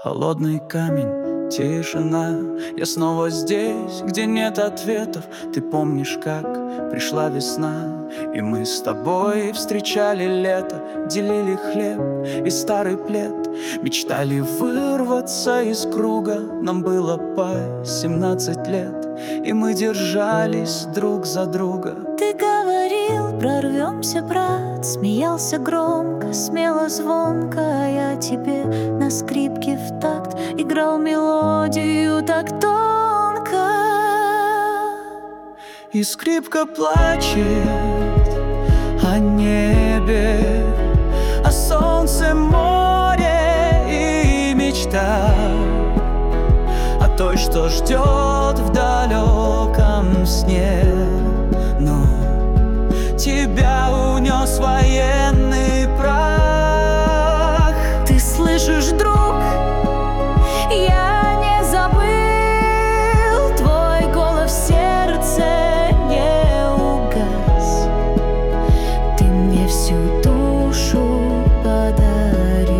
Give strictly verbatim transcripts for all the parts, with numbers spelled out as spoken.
холодный камень, тишина. Я снова здесь, где нет ответов. Ты помнишь, как пришла весна, и мы с тобой встречали лето, делили хлеб и старый плед, мечтали вырваться из круга. Нам было по семнадцать лет, и мы держались друг за друга. Ты говорил, прорвемся, брат, смеялся громко, смело, звонко, а я тебе на скрипке в такт играл мелодию так тонко. И скрипка плачет о небе, о солнце, море и мечта, о той, что ждет в далеком сне. Но тебя унес военный прах. Ты слышишь, друг, я не забыл, твой голос в сердце не угас. Ты мне всю душу подарил,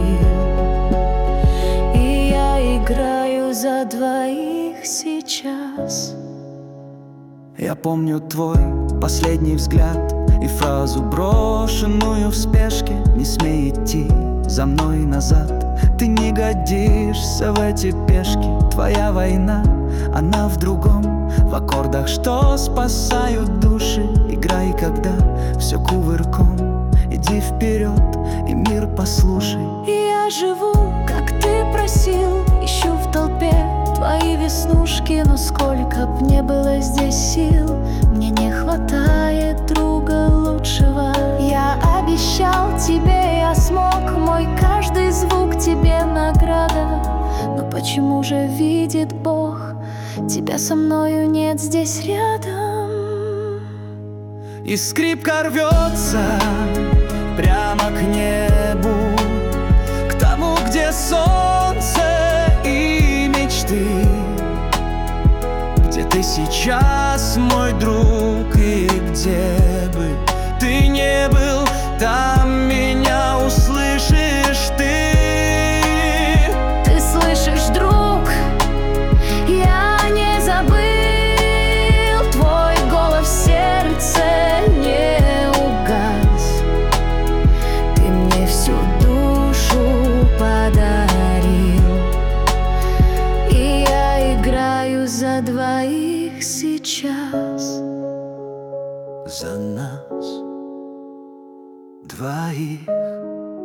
и я играю за двоих сейчас. Я помню твой последний взгляд и фразу, брошенную в спешке: не смей идти за мной назад. Ты не годишься в эти пешки. Твоя война, она в другом, в аккордах, что спасают души. Играй, когда все кувырком, иди вперед и мир послушай. Я живу, как ты просил, ищу в толпе твои веснушки, но сколько б не было здесь сил, мне не хватает друга лучшего. Я обещал тебе, я смог, мой каждый звук тебе награда. Но почему же видит Бог, тебя со мною нет здесь рядом? И скрипка рвется прямо к небу, к тому, где солнце и мечты, где ты сейчас, мой друг, и где бы ты не был, там меня услышишь ты. Ты слышишь, друг, я не забыл, твой голос в сердце не угас. Ты мне всю душу подарил, и я играю за двоих сейчас. За нас двоих.